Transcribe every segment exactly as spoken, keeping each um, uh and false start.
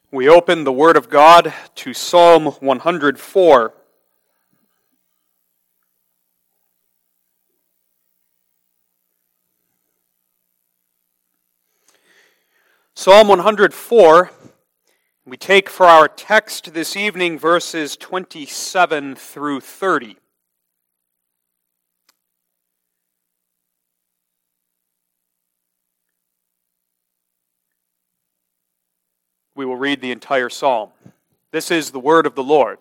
We open the Word of God to Psalm one hundred four. Psalm one hundred four, we take for our text this evening verses twenty-seven through thirty. We will read the entire psalm. This is the word of the Lord.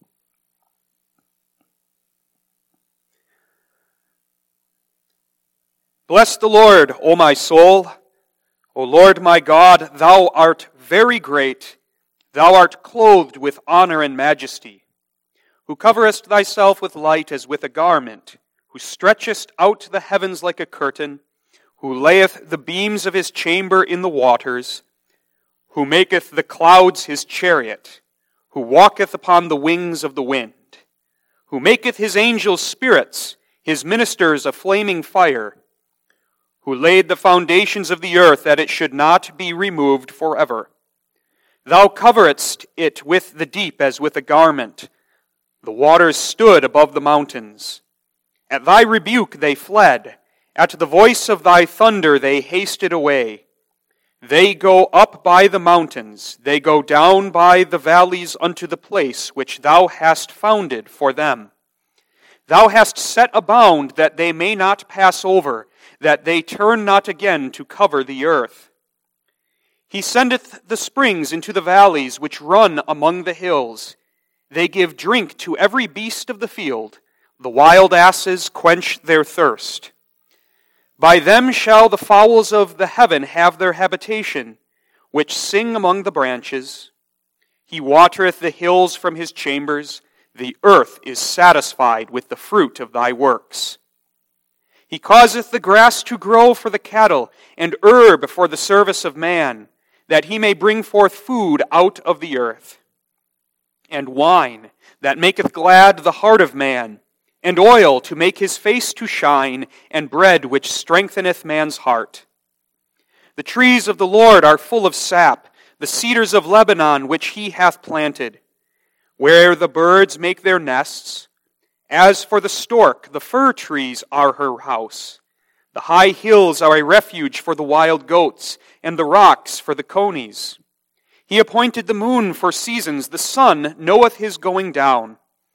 Bless the Lord, O my soul. O Lord my God, thou art very great. Thou art clothed with honor and majesty, who coverest thyself with light as with a garment, who stretchest out the heavens like a curtain, who layeth the beams of his chamber in the waters, who maketh the clouds his chariot, who walketh upon the wings of the wind, who maketh his angels spirits, his ministers a flaming fire, who laid the foundations of the earth that it should not be removed forever. Thou coveredst it with the deep as with a garment. The waters stood above the mountains. At thy rebuke they fled. At the voice of thy thunder they hasted away. They go up by the mountains, they go down by the valleys unto the place which thou hast founded for them. Thou hast set a bound that they may not pass over, that they turn not again to cover the earth. He sendeth the springs into the valleys which run among the hills. They give drink to every beast of the field. The wild asses quench their thirst. By them shall the fowls of the heaven have their habitation, which sing among the branches. He watereth the hills from his chambers. The earth is satisfied with the fruit of thy works. He causeth the grass to grow for the cattle, and herb for the service of man, that he may bring forth food out of the earth, and wine that maketh glad the heart of man, and oil to make his face to shine, and bread which strengtheneth man's heart. The trees of the Lord are full of sap, the cedars of Lebanon which he hath planted, where the birds make their nests. As for the stork, the fir trees are her house. The high hills are a refuge for the wild goats, and the rocks for the conies. He appointed the moon for seasons, the sun knoweth his going down.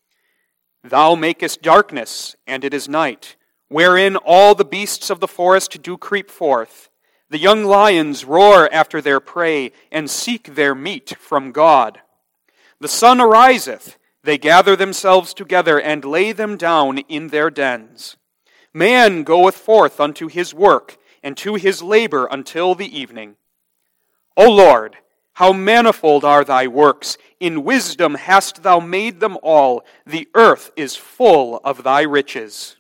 Thou makest darkness, and it is night, wherein all the beasts of the forest do creep forth. The young lions roar after their prey, and seek their meat from God. The sun ariseth, they gather themselves together, and lay them down in their dens. Man goeth forth unto his work, and to his labor until the evening. O Lord, how manifold are thy works! In wisdom hast thou made them all. The earth is full of thy riches.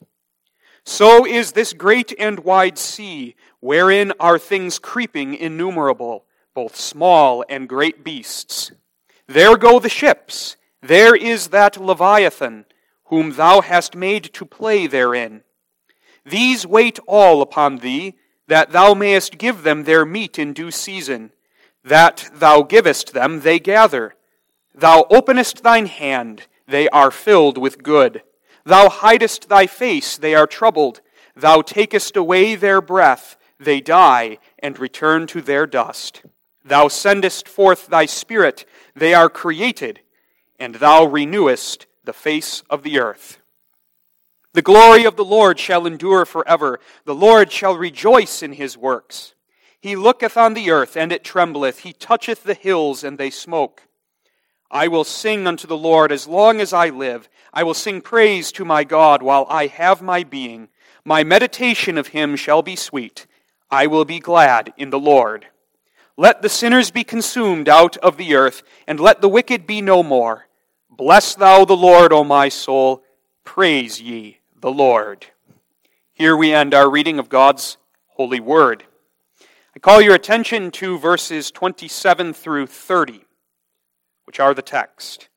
So is this great and wide sea, wherein are things creeping innumerable, both small and great beasts. There go the ships. There is that Leviathan, whom thou hast made to play therein. These wait all upon thee, that thou mayest give them their meat in due season. That thou givest them, they gather. Thou openest thine hand, they are filled with good. Thou hidest thy face, they are troubled. Thou takest away their breath, they die and return to their dust. Thou sendest forth thy spirit, they are created, and thou renewest the face of the earth. The glory of the Lord shall endure forever. The Lord shall rejoice in his works. He looketh on the earth, and it trembleth. He toucheth the hills, and they smoke. I will sing unto the Lord as long as I live. I will sing praise to my God while I have my being. My meditation of him shall be sweet. I will be glad in the Lord. Let the sinners be consumed out of the earth, and let the wicked be no more. Bless thou the Lord, O my soul. Praise ye the Lord. Here we end our reading of God's holy word. I call your attention to verses twenty-seven through thirty, which are the text.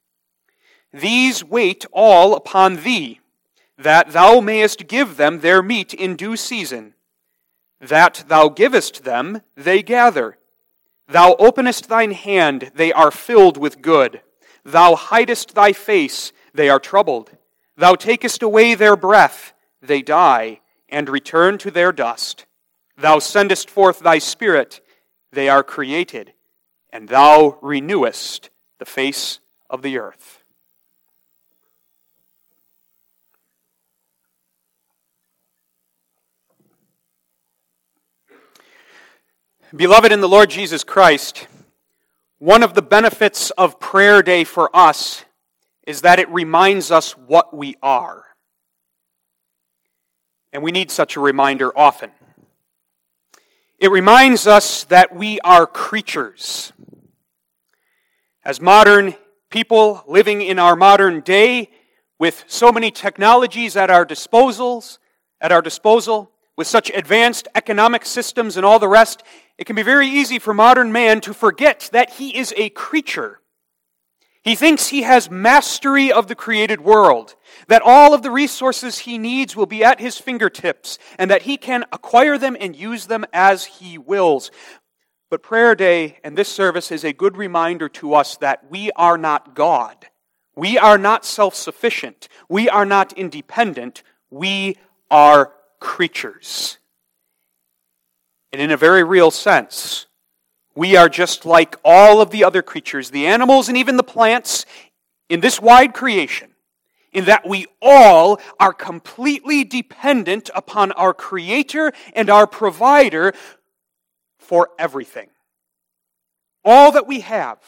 These wait all upon thee, that thou mayest give them their meat in due season. That thou givest them, they gather. Thou openest thine hand, they are filled with good. Thou hidest thy face, they are troubled. Thou takest away their breath, they die, and return to their dust. Thou sendest forth thy Spirit, they are created, and thou renewest the face of the earth. Beloved in the Lord Jesus Christ, one of the benefits of Prayer Day for us is that it reminds us what we are. And we need such a reminder often. It reminds us that we are creatures. As modern people living in our modern day, with so many technologies at our disposals, at our disposal, with such advanced economic systems and all the rest, it can be very easy for modern man to forget that he is a creature. He thinks he has mastery of the created world, that all of the resources he needs will be at his fingertips, and that he can acquire them and use them as he wills. But Prayer Day and this service is a good reminder to us that we are not God. We are not self-sufficient. We are not independent. We are creatures. And in a very real sense, we are just like all of the other creatures, the animals and even the plants in this wide creation, in that we all are completely dependent upon our Creator and our Provider for everything. All that we have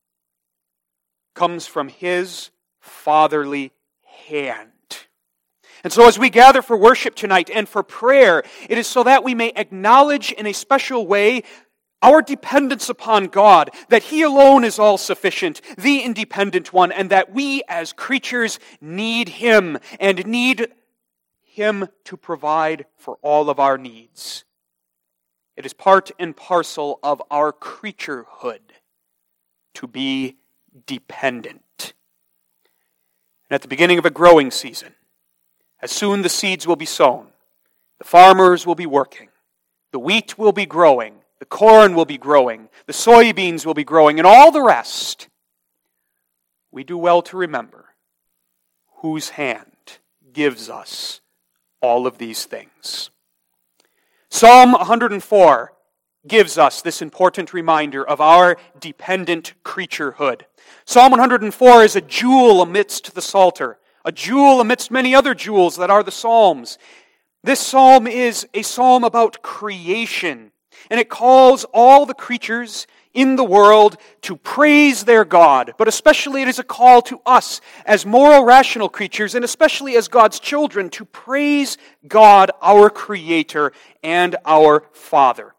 comes from His fatherly hand. And so as we gather for worship tonight and for prayer, it is so that we may acknowledge in a special way our dependence upon God, that He alone is all-sufficient, the independent one, and that we as creatures need Him and need Him to provide for all of our needs. It is part and parcel of our creaturehood to be dependent. And at the beginning of a growing season, as soon the seeds will be sown, the farmers will be working, the wheat will be growing, the corn will be growing, the soybeans will be growing, and all the rest, we do well to remember whose hand gives us all of these things. Psalm one hundred four gives us this important reminder of our dependent creaturehood. Psalm one hundred four is a jewel amidst the Psalter, a jewel amidst many other jewels that are the Psalms. This psalm is a psalm about creation, and it calls all the creatures in the world to praise their God, but especially it is a call to us as moral, rational creatures, and especially as God's children, to praise God, our Creator and our Father.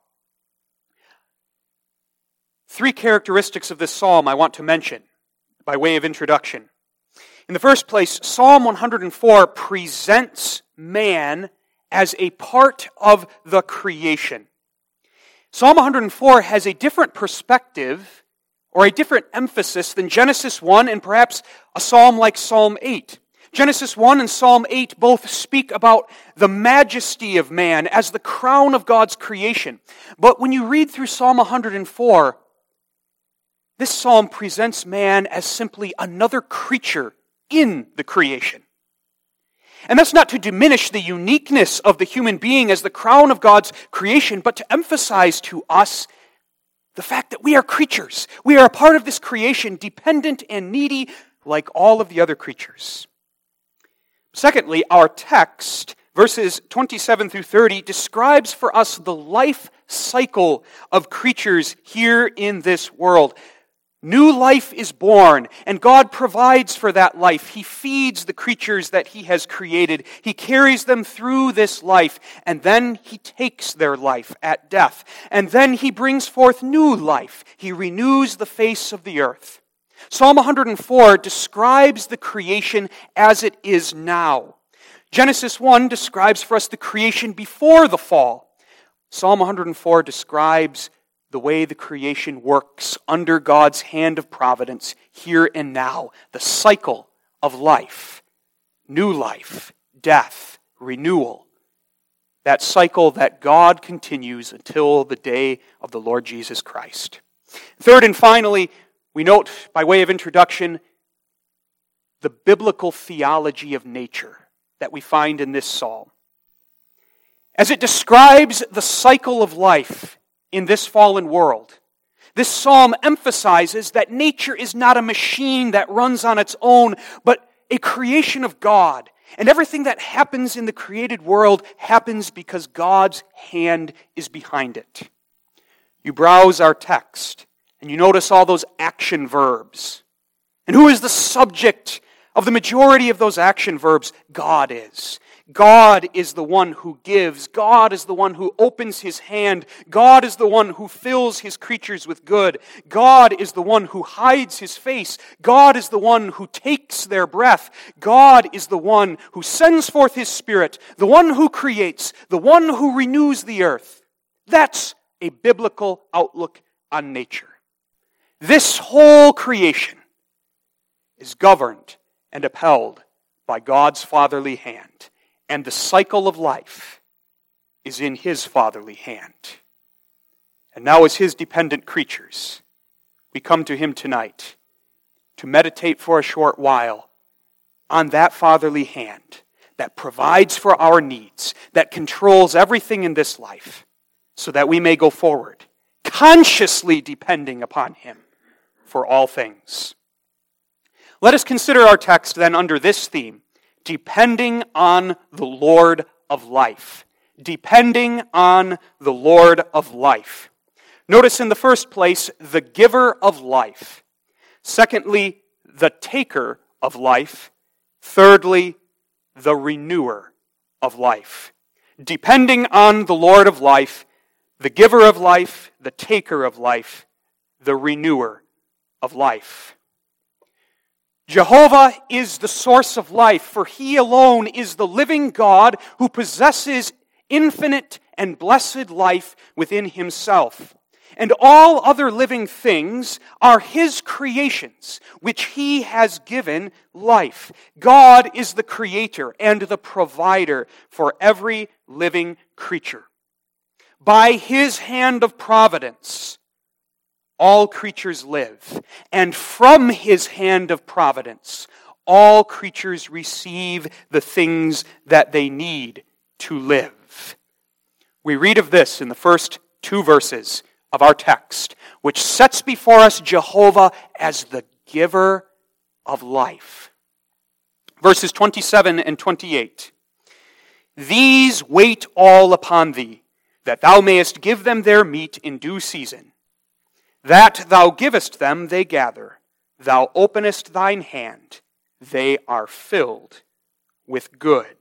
Three characteristics of this psalm I want to mention by way of introduction. In the first place, Psalm one hundred four presents man as a part of the creation. Psalm one hundred four has a different perspective or a different emphasis than Genesis one and perhaps a psalm like Psalm eight. Genesis one and Psalm eight both speak about the majesty of man as the crown of God's creation. But when you read through Psalm one hundred four, this psalm presents man as simply another creature in the creation. And that's not to diminish the uniqueness of the human being as the crown of God's creation, but to emphasize to us the fact that we are creatures. We are a part of this creation, dependent and needy like all of the other creatures. Secondly, our text, verses twenty-seven through thirty, describes for us the life cycle of creatures here in this world. New life is born, and God provides for that life. He feeds the creatures that He has created. He carries them through this life, and then He takes their life at death. And then He brings forth new life. He renews the face of the earth. Psalm one hundred four describes the creation as it is now. Genesis one describes for us the creation before the fall. Psalm one hundred four describes the way the creation works under God's hand of providence here and now. The cycle of life, new life, death, renewal. That cycle that God continues until the day of the Lord Jesus Christ. Third and finally, we note by way of introduction the biblical theology of nature that we find in this psalm. As it describes the cycle of life in this fallen world, this psalm emphasizes that nature is not a machine that runs on its own, but a creation of God. And everything that happens in the created world happens because God's hand is behind it. You browse our text, and you notice all those action verbs. And who is the subject of the majority of those action verbs? God is. God is the one who gives. God is the one who opens His hand. God is the one who fills His creatures with good. God is the one who hides His face. God is the one who takes their breath. God is the one who sends forth His Spirit, the one who creates, the one who renews the earth. That's a biblical outlook on nature. This whole creation is governed and upheld by God's fatherly hand. And the cycle of life is in His fatherly hand. And now as His dependent creatures, we come to Him tonight to meditate for a short while on that fatherly hand that provides for our needs, that controls everything in this life, so that we may go forward, consciously depending upon Him for all things. Let us consider our text then under this theme, depending on the Lord of life. Depending on the Lord of life. Notice in the first place, the giver of life. Secondly, the taker of life. Thirdly, the renewer of life. Depending on the Lord of life, the giver of life, the taker of life, the renewer of life. Jehovah is the source of life, for He alone is the living God who possesses infinite and blessed life within Himself. And all other living things are His creations, which He has given life. God is the creator and the provider for every living creature. By His hand of providence, all creatures live, and from His hand of providence, all creatures receive the things that they need to live. We read of this in the first two verses of our text, which sets before us Jehovah as the giver of life. Verses twenty-seven and twenty-eight. These wait all upon Thee, that Thou mayest give them their meat in due season. That Thou givest them, they gather. Thou openest Thine hand, they are filled with good.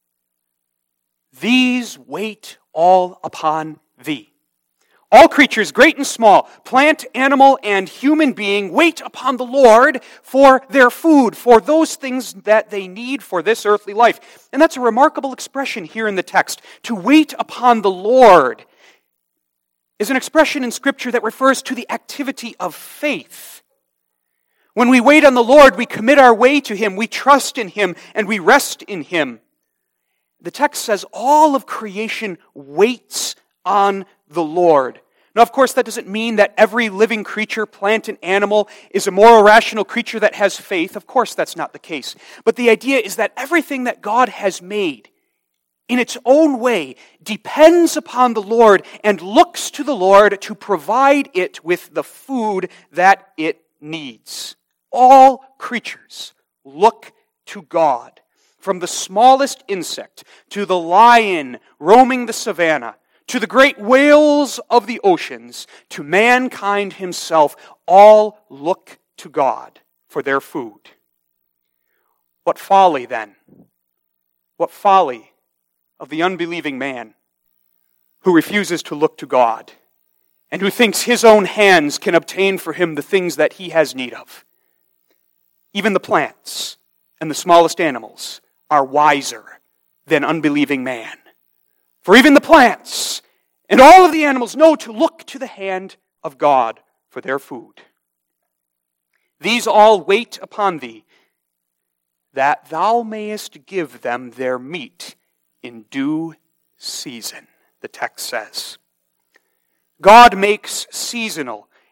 These wait all upon Thee. All creatures, great and small, plant, animal, and human being, wait upon the Lord for their food, for those things that they need for this earthly life. And that's a remarkable expression here in the text. To wait upon the Lord is an expression in Scripture that refers to the activity of faith. When we wait on the Lord, we commit our way to Him, we trust in Him, and we rest in Him. The text says all of creation waits on the Lord. Now, of course, that doesn't mean that every living creature, plant and animal, is a moral, rational creature that has faith. Of course, that's not the case. But the idea is that everything that God has made in its own way depends upon the Lord and looks to the Lord to provide it with the food that it needs. All creatures look to God, from the smallest insect to the lion roaming the savannah, to the great whales of the oceans, to mankind himself, all look to God for their food. What folly then? What folly of the unbelieving man who refuses to look to God and who thinks his own hands can obtain for him the things that he has need of. Even the plants and the smallest animals are wiser than unbelieving man. For even the plants and all of the animals know to look to the hand of God for their food. These all wait upon Thee, that Thou mayest give them their meat in due season, the text says. God makes seasonal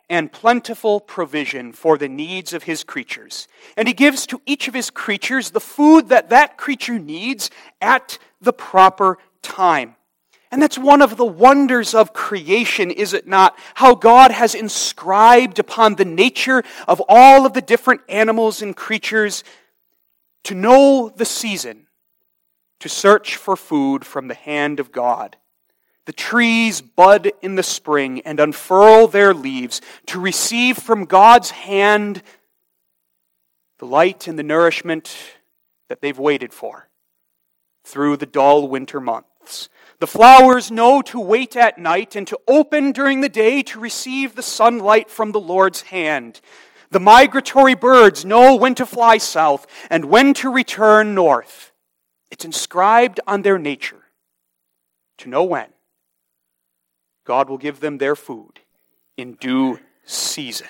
and plentiful provision for the needs of his creatures. And he gives to each of his creatures the food that that creature needs at the proper time. And that's one of the wonders of creation, is it not? How God has inscribed upon the nature of all of the different animals and creatures to know the season, to search for food from the hand of God. The trees bud in the spring and unfurl their leaves to receive from God's hand the light and the nourishment that they've waited for through the dull winter months. The flowers know to wait at night and to open during the day to receive the sunlight from the Lord's hand. The migratory birds know when to fly south and when to return north. It's inscribed on their nature to know when God will give them their food in due season.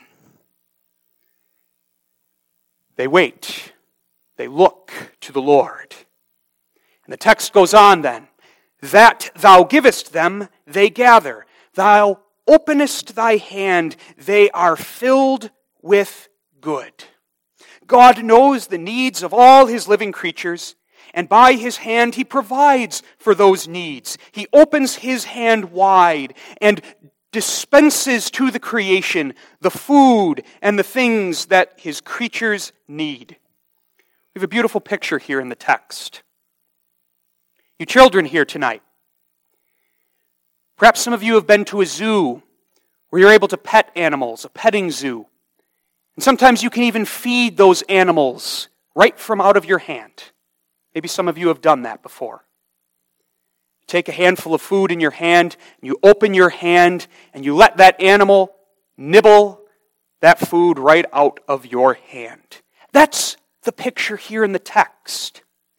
They wait. They look to the Lord. And the text goes on then. That thou givest them, they gather. Thou openest thy hand, they are filled with good. God knows the needs of all his living creatures, and by his hand he provides for those needs. He opens his hand wide and dispenses to the creation the food and the things that his creatures need. We have a beautiful picture here in the text. You children here tonight, perhaps some of you have been to a zoo where you're able to pet animals, a petting zoo. And sometimes you can even feed those animals right from out of your hand. Maybe some of you have done that before. You take a handful of food in your hand, and you open your hand, and you let that animal nibble that food right out of your hand. That's the picture here in the text.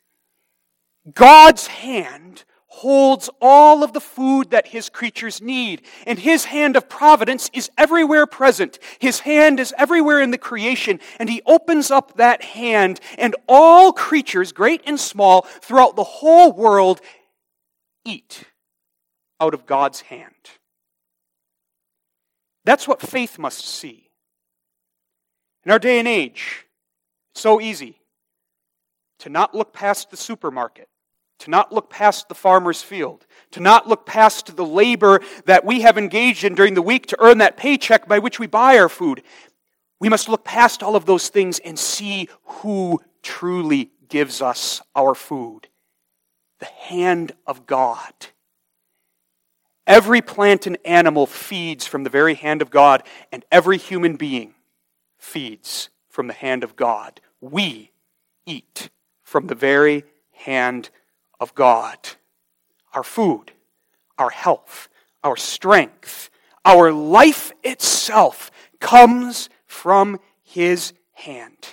God's hand holds all of the food that his creatures need. And his hand of providence is everywhere present. His hand is everywhere in the creation. And he opens up that hand, and all creatures, great and small, throughout the whole world, eat out of God's hand. That's what faith must see. In our day and age, it's so easy to not look past the supermarket, to not look past the farmer's field, to not look past the labor that we have engaged in during the week to earn that paycheck by which we buy our food. We must look past all of those things and see who truly gives us our food. The hand of God. Every plant and animal feeds from the very hand of God, and every human being feeds from the hand of God. We eat from the very hand of God. Our food, our health, our strength, our life itself comes from his hand.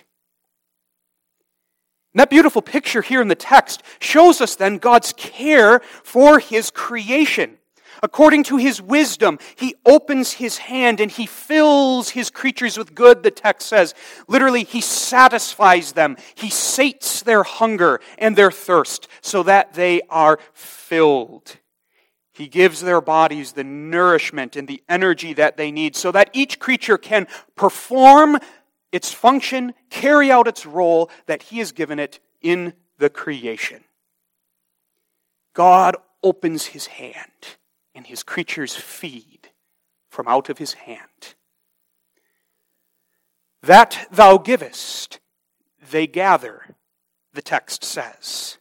And that beautiful picture here in the text shows us then God's care for his creation. According to his wisdom, he opens his hand and he fills his creatures with good, the text says. Literally, he satisfies them. He sates their hunger and their thirst so that they are filled. He gives their bodies the nourishment and the energy that they need so that each creature can perform its function, carry out its role that he has given it in the creation. God opens his hand, and his creatures feed from out of his hand. That thou givest, they gather, the text says.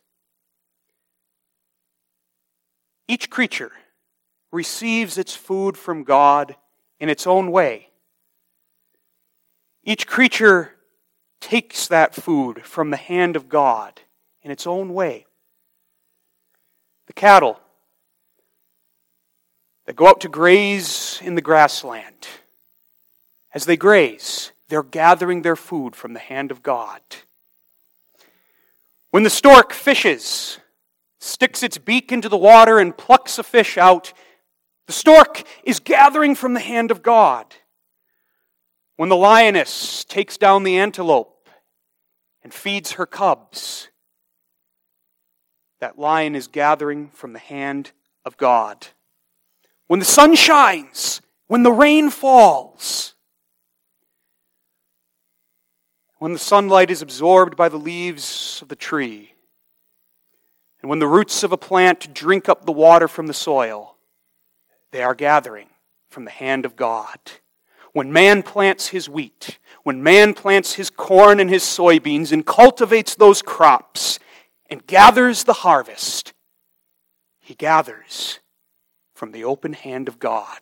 Each creature receives its food from God in its own way. Each creature takes that food from the hand of God in its own way. The cattle that go out to graze in the grassland, as they graze, they're gathering their food from the hand of God. When the stork fishes, sticks its beak into the water and plucks a fish out, the stork is gathering from the hand of God. When the lioness takes down the antelope and feeds her cubs, that lion is gathering from the hand of God. When the sun shines, when the rain falls, when the sunlight is absorbed by the leaves of the tree, and when the roots of a plant drink up the water from the soil, they are gathering from the hand of God. When man plants his wheat, when man plants his corn and his soybeans and cultivates those crops and gathers the harvest, he gathers from the open hand of God.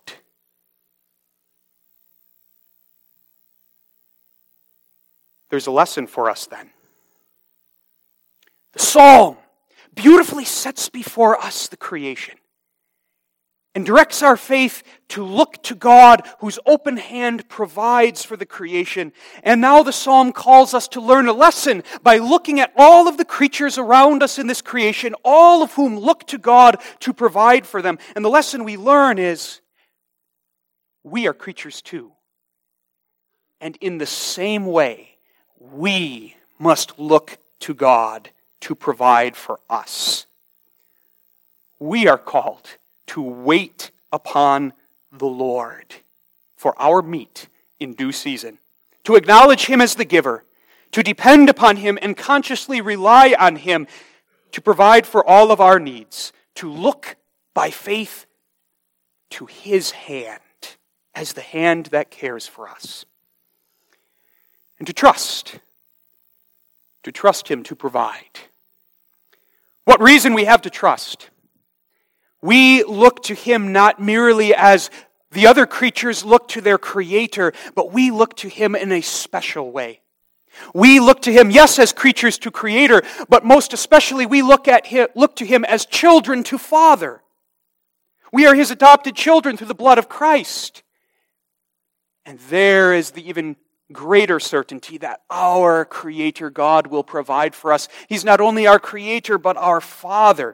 There's a lesson for us then. The psalm beautifully sets before us the creation and directs our faith to look to God, whose open hand provides for the creation. And now the psalm calls us to learn a lesson by looking at all of the creatures around us in this creation, all of whom look to God to provide for them. And the lesson we learn is, we are creatures too. And in the same way, we must look to God to provide for us. We are called to wait upon the Lord for our meat in due season, to acknowledge Him as the giver, to depend upon Him and consciously rely on Him to provide for all of our needs, to look by faith to His hand as the hand that cares for us, and to trust, to trust Him to provide. What reason we have to trust? We look to Him not merely as the other creatures look to their Creator, but we look to Him in a special way. We look to Him, yes, as creatures to Creator, but most especially we look at Him, look to Him as children to Father. We are His adopted children through the blood of Christ. And there is the even greater certainty that our Creator God will provide for us. He's not only our Creator, but our Father.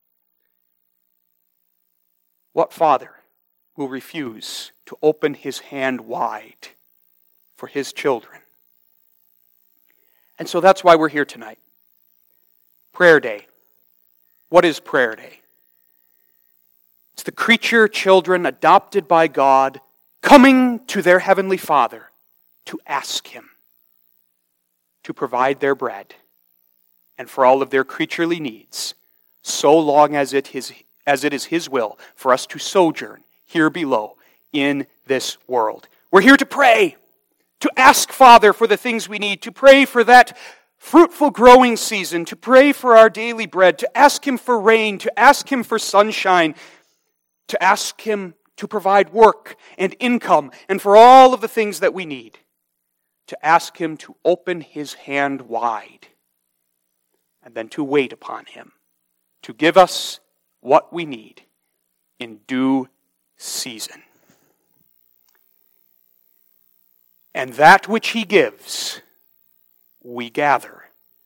What father will refuse to open his hand wide for his children? And so that's why we're here tonight. Prayer Day. What is Prayer Day? It's the creature children adopted by God coming to their Heavenly Father to ask Him to provide their bread and for all of their creaturely needs, so long as it is as it is His will for us to sojourn here below in this world. We're here to pray, to ask Father for the things we need, to pray for that fruitful growing season, to pray for our daily bread, to ask Him for rain, to ask Him for sunshine, to ask Him to provide work and income, and for all of the things that we need, to ask Him to open His hand wide, and then to wait upon Him, to give us what we need in due season. And that which He gives, we gather.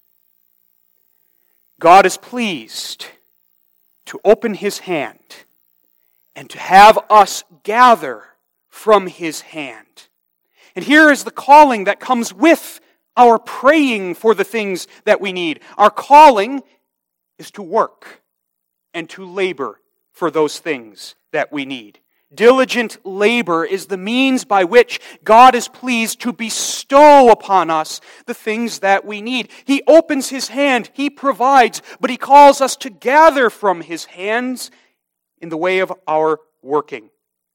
God is pleased to open His hand and to have us gather from His hand. And here is the calling that comes with our praying for the things that we need. Our calling is to work and to labor for those things that we need. Diligent labor is the means by which God is pleased to bestow upon us the things that we need. He opens His hand, He provides, but He calls us to gather from His hands in the way of our working.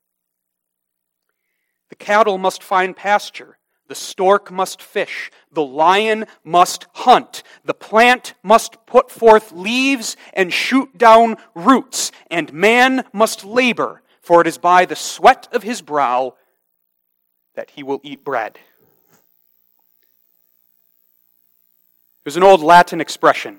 The cattle must find pasture. The stork must fish. The lion must hunt. The plant must put forth leaves and shoot down roots. And man must labor, for it is by the sweat of his brow that he will eat bread. There's an old Latin expression,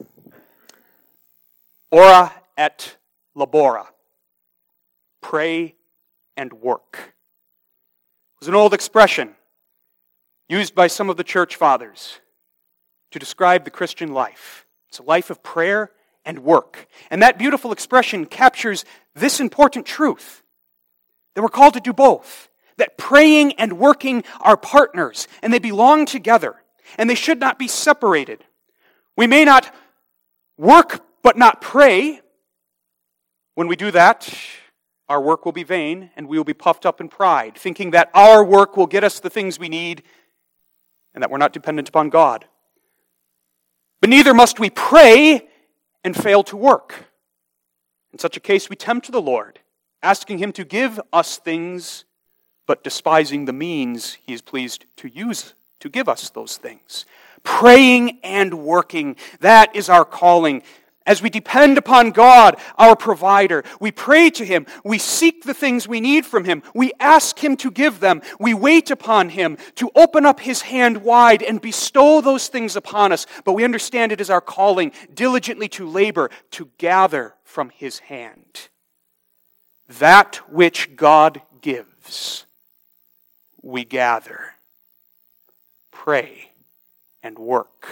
ora et labora, pray and work. It was an old expression used by some of the church fathers to describe the Christian life. It's a life of prayer and work. And that beautiful expression captures this important truth, that we're called to do both, that praying and working are partners, and they belong together, and they should not be separated. We may not work but not pray. When we do that, our work will be vain, and we will be puffed up in pride, thinking that our work will get us the things we need, and that we're not dependent upon God. But neither must we pray and fail to work. In such a case, we tempt the Lord, asking Him to give us things, but despising the means He is pleased to use to give us those things. Praying and working, that is our calling. As we depend upon God, our provider, we pray to Him, we seek the things we need from Him, we ask Him to give them, we wait upon Him to open up His hand wide and bestow those things upon us, but we understand it is our calling diligently to labor, to gather from His hand. That which God gives, we gather, pray, and work.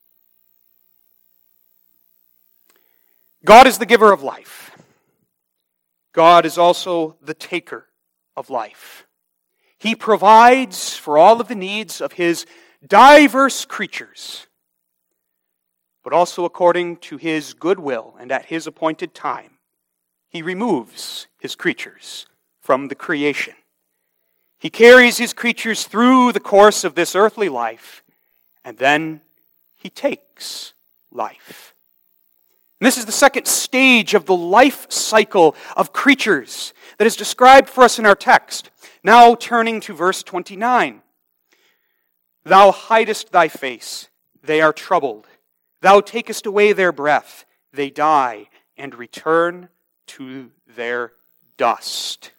God is the giver of life. God is also the taker of life. He provides for all of the needs of His diverse creatures, but also according to His good will and at His appointed time, He removes His creatures from the creation. He carries His creatures through the course of this earthly life, and then He takes life. And this is the second stage of the life cycle of creatures that is described for us in our text. Now turning to verse twenty-nine. Thou hidest thy face, they are troubled. Thou takest away their breath, they die and return to their dust.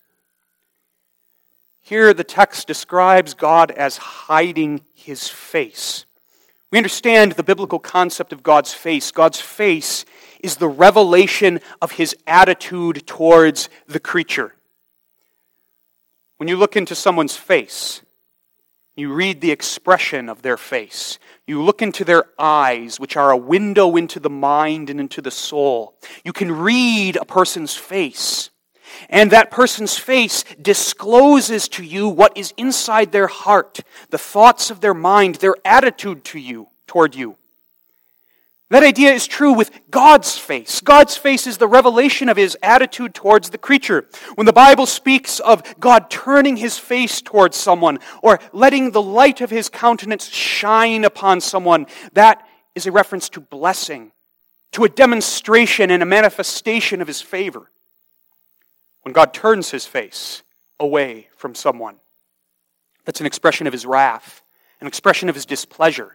Here the text describes God as hiding His face. We understand the biblical concept of God's face. God's face is the revelation of His attitude towards the creature. When you look into someone's face, you read the expression of their face. You look into their eyes, which are a window into the mind and into the soul. You can read a person's face, and that person's face discloses to you what is inside their heart, the thoughts of their mind, their attitude to you, toward you. That idea is true with God's face. God's face is the revelation of His attitude towards the creature. When the Bible speaks of God turning His face towards someone or letting the light of His countenance shine upon someone, that is a reference to blessing, to a demonstration and a manifestation of His favor. When God turns His face away from someone, that's an expression of His wrath, an expression of His displeasure.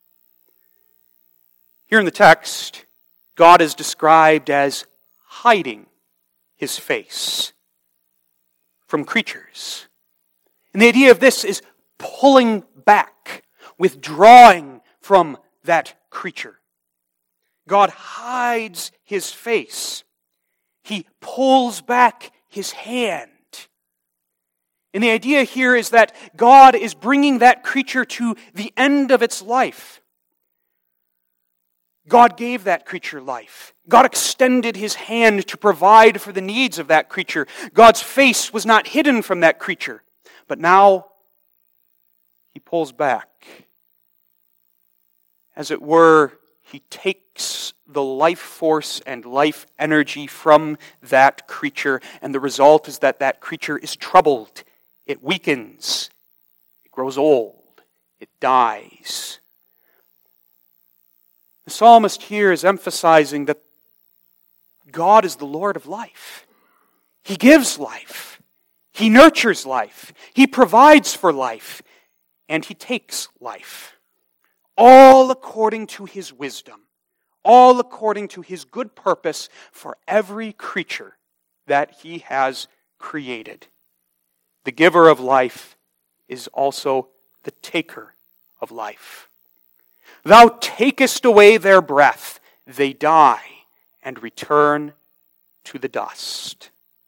Here in the text, God is described as hiding His face from creatures. And the idea of this is pulling back, withdrawing from that creature. God hides His face. He pulls back His hand. And the idea here is that God is bringing that creature to the end of its life. God gave that creature life. God extended His hand to provide for the needs of that creature. God's face was not hidden from that creature. But now, He pulls back. As it were, He takes the life force and life energy from that creature, and the result is that that creature is troubled. It weakens. It grows old. It dies. The psalmist here is emphasizing that God is the Lord of life. He gives life. He nurtures life. He provides for life. And He takes life. All according to His wisdom. All according to His good purpose for every creature that He has created. The giver of life is also the taker of life. Thou takest away their breath, they die and return to the dust.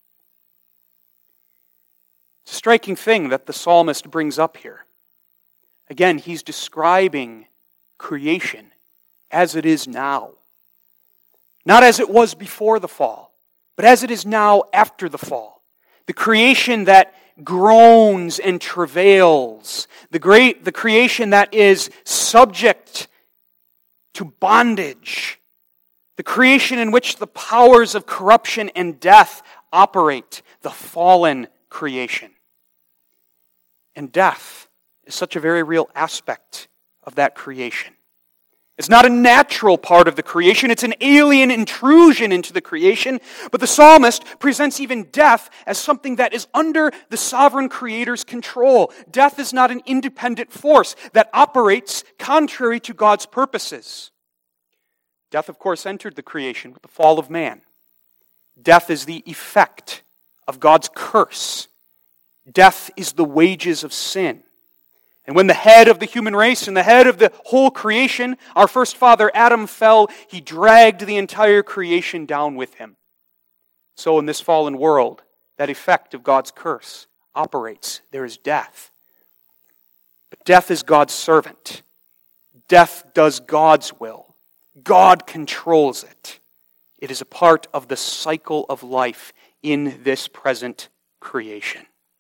It's a striking thing that the psalmist brings up here. Again, he's describing creation as it is now. Not as it was before the fall, but as it is now after the fall. The creation that groans and travails. The great, the creation that is subject to bondage. The creation in which the powers of corruption and death operate the fallen creation. And death is such a very real aspect of that creation. It's not a natural part of the creation, it's an alien intrusion into the creation, but the psalmist presents even death as something that is under the sovereign Creator's control. Death is not an independent force that operates contrary to God's purposes. Death, of course, entered the creation with the fall of man. Death is the effect of God's curse. Death is the wages of sin. And when the head of the human race and the head of the whole creation, our first father Adam, fell, he dragged the entire creation down with him. So in this fallen world, that effect of God's curse operates. There is death. But death is God's servant. Death does God's will. God controls it. It is a part of the cycle of life in this present creation.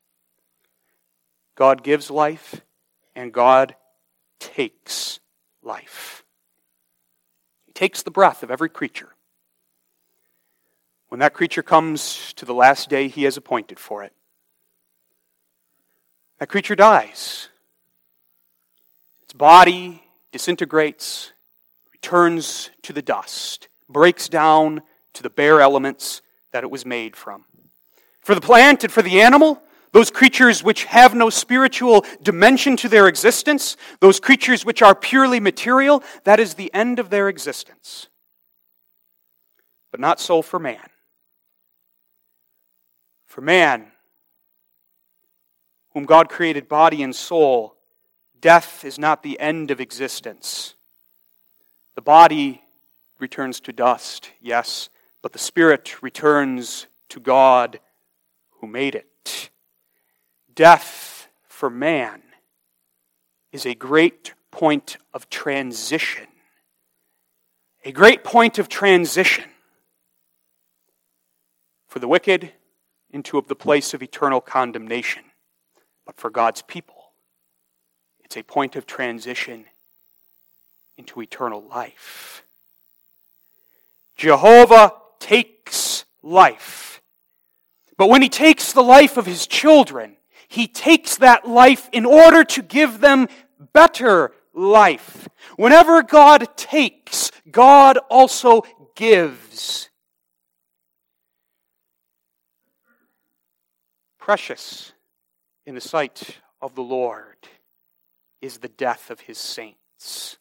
God gives life, and God takes life. He takes the breath of every creature. When that creature comes to the last day He has appointed for it, that creature dies. Its body disintegrates, returns to the dust, breaks down to the bare elements that it was made from. For the plant and for the animal, those creatures which have no spiritual dimension to their existence, those creatures which are purely material, that is the end of their existence. But not so for man. For man, whom God created body and soul, death is not the end of existence. The body returns to dust, yes, but the spirit returns to God who made it. Death for man is a great point of transition. A great point of transition for the wicked into the place of eternal condemnation. But for God's people, it's a point of transition into eternal life. Jehovah takes life. But when He takes the life of His children, He takes that life in order to give them better life. Whenever God takes, God also gives. Precious in the sight of the Lord is the death of His saints.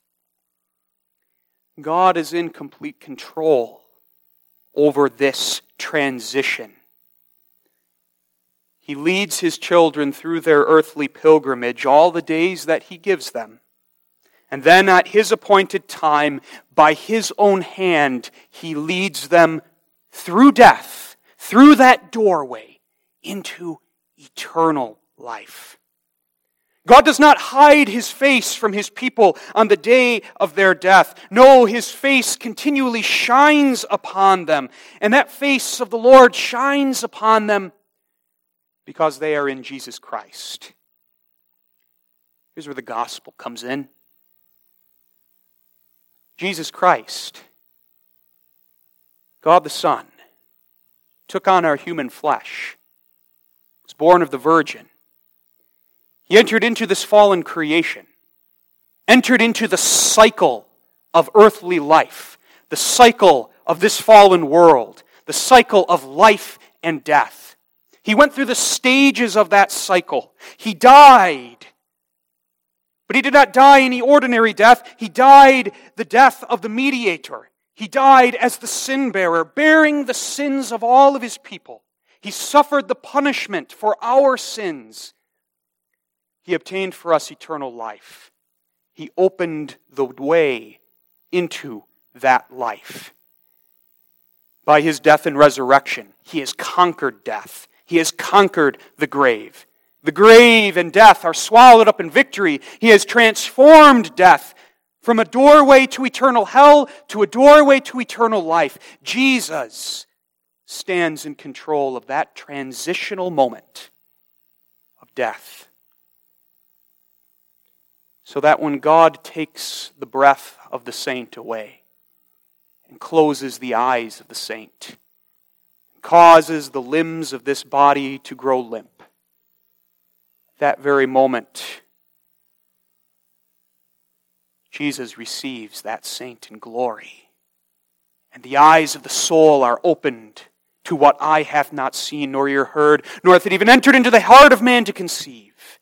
God is in complete control over this transition. He leads His children through their earthly pilgrimage all the days that He gives them. And then at His appointed time, by His own hand, He leads them through death, through that doorway, into eternal life. God does not hide His face from His people on the day of their death. No, His face continually shines upon them. And that face of the Lord shines upon them because they are in Jesus Christ. Here's where the gospel comes in. Jesus Christ, God the Son, took on our human flesh, was born of the Virgin. He entered into this fallen creation, entered into the cycle of earthly life, the cycle of this fallen world, the cycle of life and death. He went through the stages of that cycle. He died, but He did not die any ordinary death. He died the death of the mediator. He died as the sin bearer, bearing the sins of all of His people. He suffered the punishment for our sins. He obtained for us eternal life. He opened the way into that life. By His death and resurrection, He has conquered death. He has conquered the grave. The grave and death are swallowed up in victory. He has transformed death from a doorway to eternal hell to a doorway to eternal life. Jesus stands in control of that transitional moment of death. So that when God takes the breath of the saint away and closes the eyes of the saint, causes the limbs of this body to grow limp. That very moment, Jesus receives that saint in glory, and the eyes of the soul are opened to what eye hath not seen, nor ear heard, nor hath it even entered into the heart of man to conceive.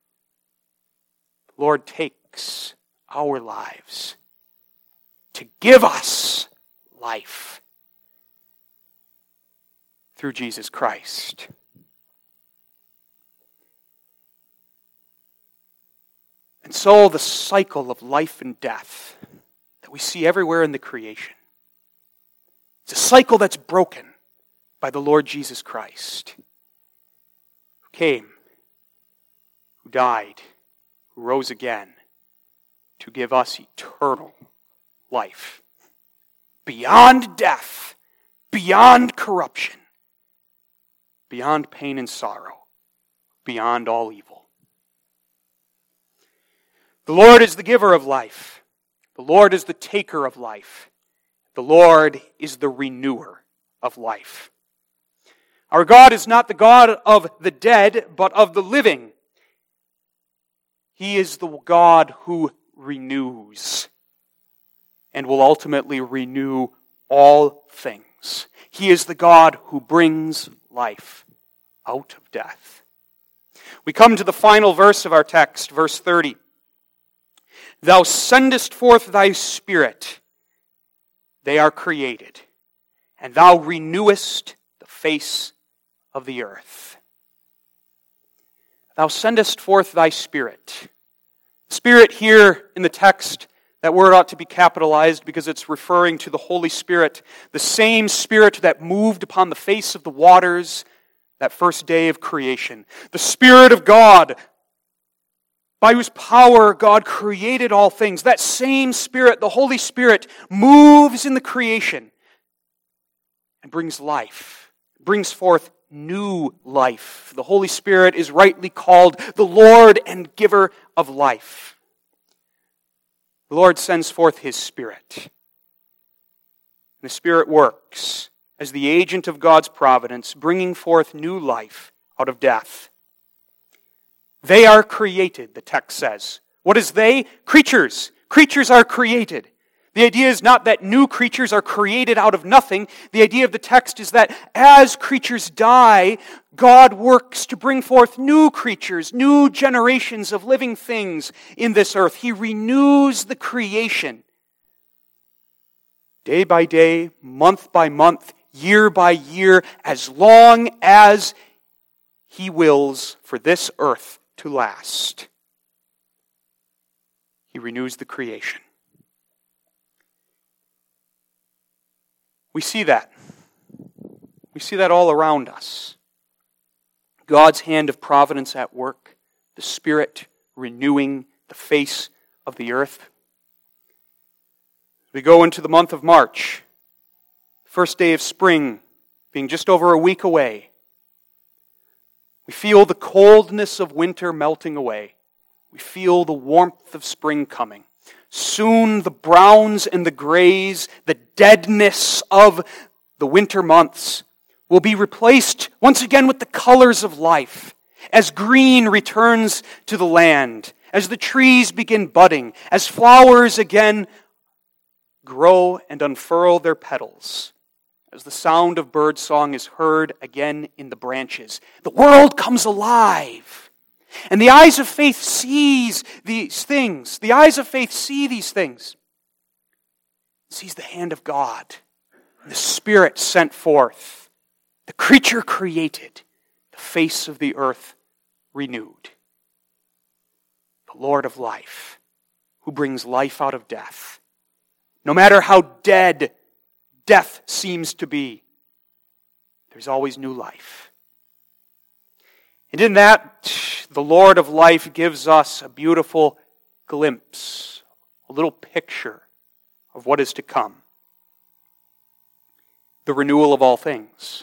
The Lord takes our lives to give us life through Jesus Christ. And so the cycle of life and death that we see everywhere in the creation, it's a cycle that's broken by the Lord Jesus Christ, who came, who died, who rose again to give us eternal life, beyond death, beyond corruption, beyond pain and sorrow, beyond all evil. The Lord is the giver of life. The Lord is the taker of life. The Lord is the renewer of life. Our God is not the God of the dead, but of the living. He is the God who renews and will ultimately renew all things. He is the God who brings life out of death. We come to the final verse of our text, verse thirty. Thou sendest forth thy Spirit, they are created, and thou renewest the face of the earth. Thou sendest forth thy Spirit. Spirit here in the text, that word ought to be capitalized because it's referring to the Holy Spirit, the same Spirit that moved upon the face of the waters that first day of creation. The Spirit of God, by whose power God created all things. That same Spirit, the Holy Spirit, moves in the creation and brings life, brings forth new life. The Holy Spirit is rightly called the Lord and giver of life. The Lord sends forth His Spirit. And the Spirit works as the agent of God's providence, bringing forth new life out of death. They are created, the text says. What is they? Creatures. Creatures are created. The idea is not that new creatures are created out of nothing. The idea of the text is that as creatures die, God works to bring forth new creatures, new generations of living things in this earth. He renews the creation. Day by day, month by month, year by year, as long as He wills for this earth to last. He renews the creation. We see that. We see that all around us. God's hand of providence at work, the Spirit renewing the face of the earth. We go into the month of March, first day of spring being just over a week away. We feel the coldness of winter melting away. We feel the warmth of spring coming. Soon the browns and the grays, the deadness of the winter months will be replaced once again with the colors of life as green returns to the land, as the trees begin budding, as flowers again grow and unfurl their petals, as the sound of birdsong is heard again in the branches. The world comes alive. And the eyes of faith sees these things. The eyes of faith see these things. Sees the hand of God, the Spirit sent forth, the creature created, the face of the earth renewed. The Lord of life, who brings life out of death. No matter how dead death seems to be, there's always new life. And in that, the Lord of life gives us a beautiful glimpse, a little picture of what is to come. The renewal of all things.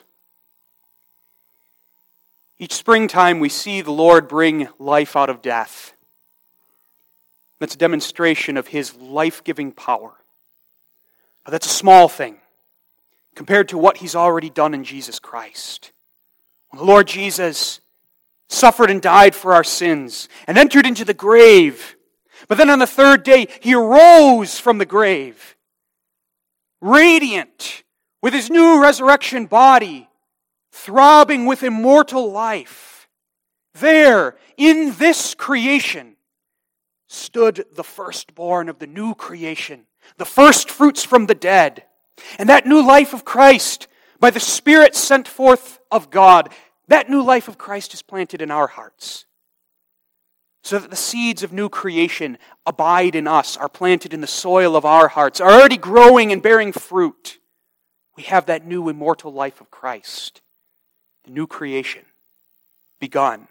Each springtime we see the Lord bring life out of death. That's a demonstration of His life-giving power. But that's a small thing compared to what He's already done in Jesus Christ. When the Lord Jesus suffered and died for our sins and entered into the grave, but then on the third day He arose from the grave, radiant, with His new resurrection body, throbbing with immortal life. There, in this creation, stood the firstborn of the new creation, the first fruits from the dead. And that new life of Christ, by the Spirit sent forth of God, that new life of Christ is planted in our hearts, so that the seeds of new creation abide in us, are planted in the soil of our hearts, are already growing and bearing fruit. We have that new immortal life of Christ, the new creation begun.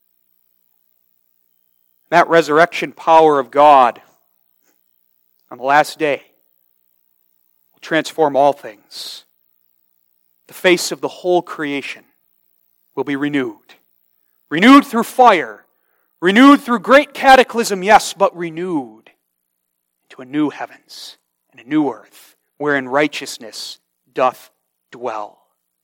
That resurrection power of God on the last day will transform all things. The face of the whole creation will be renewed. Renewed through fire. Renewed through great cataclysm, yes, but renewed into a new heavens and a new earth, wherein righteousness doth dwell.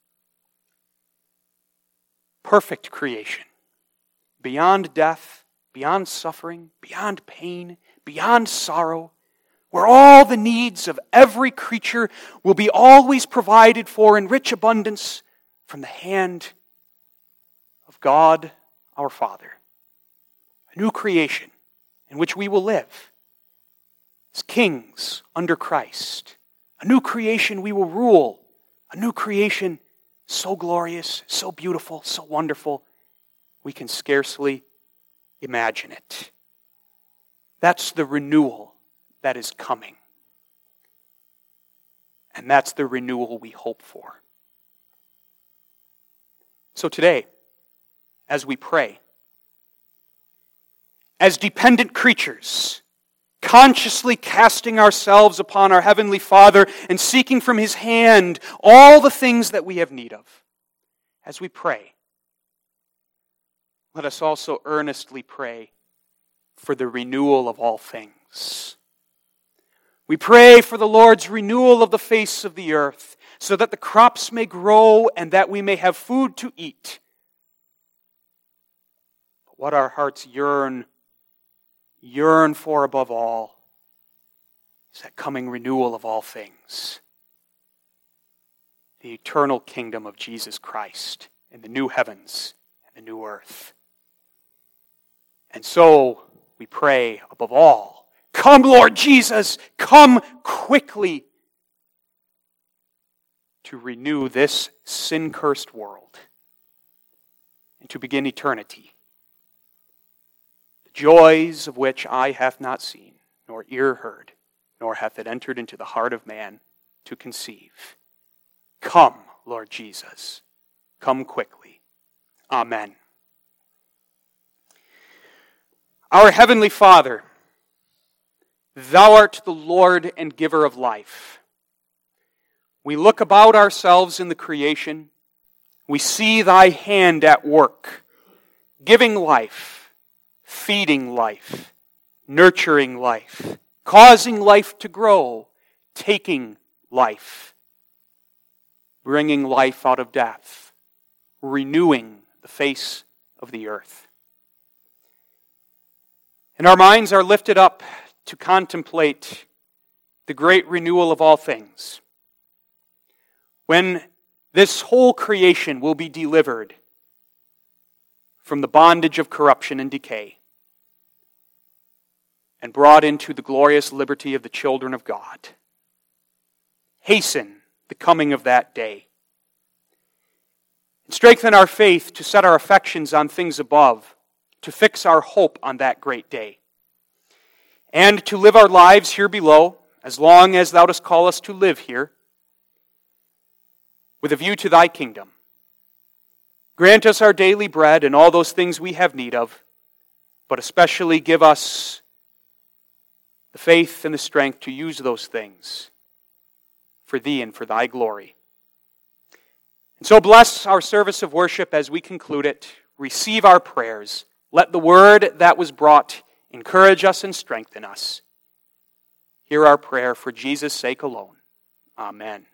Perfect creation. Beyond death, beyond suffering, beyond pain, beyond sorrow, where all the needs of every creature will be always provided for in rich abundance from the hand of God our Father. A new creation in which we will live as kings under Christ. A new creation we will rule. A new creation so glorious, so beautiful, so wonderful, we can scarcely imagine it. That's the renewal that is coming. And that's the renewal we hope for. So today, as we pray, as dependent creatures, consciously casting ourselves upon our Heavenly Father and seeking from His hand all the things that we have need of, as we pray, let us also earnestly pray for the renewal of all things. We pray for the Lord's renewal of the face of the earth, so that the crops may grow and that we may have food to eat. But what our hearts yearn, yearn for above all, is that coming renewal of all things. The eternal kingdom of Jesus Christ in the new heavens and the new earth. And so we pray above all, come Lord Jesus, come quickly to renew this sin-cursed world and to begin eternity. The joys of which eye hath not seen, nor ear heard, nor hath it entered into the heart of man to conceive. Come, Lord Jesus, come quickly. Amen. Our Heavenly Father, Thou art the Lord and giver of life. We look about ourselves in the creation. We see Thy hand at work, giving life, feeding life, nurturing life, causing life to grow, taking life, bringing life out of death, renewing the face of the earth. And our minds are lifted up to contemplate the great renewal of all things, when this whole creation will be delivered from the bondage of corruption and decay and brought into the glorious liberty of the children of God. Hasten the coming of that day. And strengthen our faith to set our affections on things above, to fix our hope on that great day, and to live our lives here below, as long as Thou dost call us to live here, with a view to Thy kingdom. Grant us our daily bread and all those things we have need of, but especially give us the faith and the strength to use those things for Thee and for Thy glory. And so bless our service of worship as we conclude it. Receive our prayers. Let the word that was brought encourage us and strengthen us. Hear our prayer for Jesus' sake alone. Amen.